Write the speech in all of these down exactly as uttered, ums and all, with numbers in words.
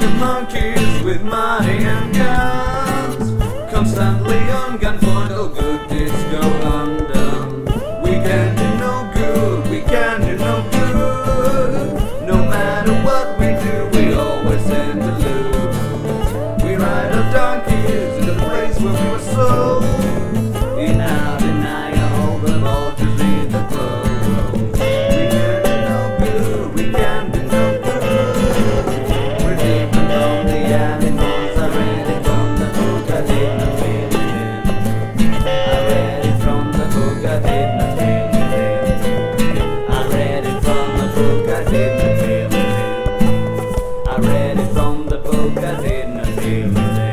of monkeys with money and guns, constantly on gunpoint, all good deeds go undone. We can do no good, we can do no good. No matter what we do, we always tend to lose. We ride our donkeys in the place where we were sold. In our denial, the vultures lead the flow. We can do no good, we can do no good. We're different from the animals. I read it from the book, I did not feel it in. I read it from the book, I did not feel it in. I read it from the book, I did not feel it in. I read it from the book, I did not feel it in.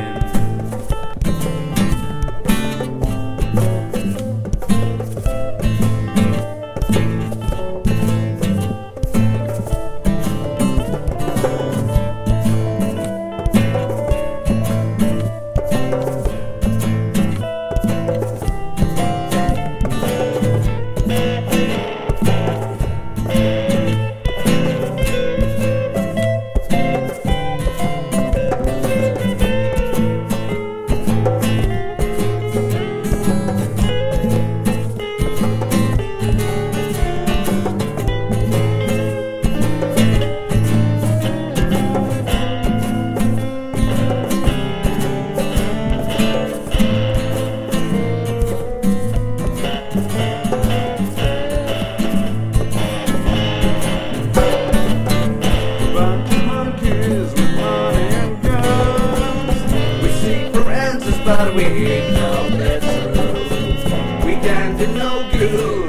But we know that's true. We can do no good.